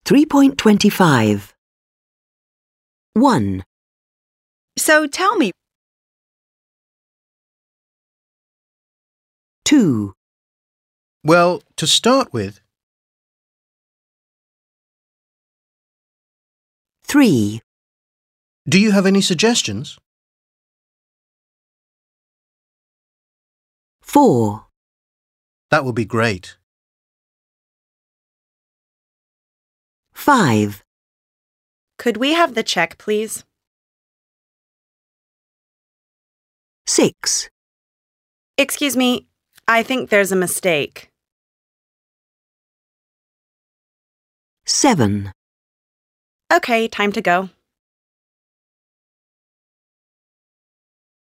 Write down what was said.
3.25. 1, So tell me, 2, Well, to start with, 3, do you have any suggestions? 4, That would be great. 5, could we have the check, please? 6, Excuse me, I think there's a mistake. 7. Okay, time to go.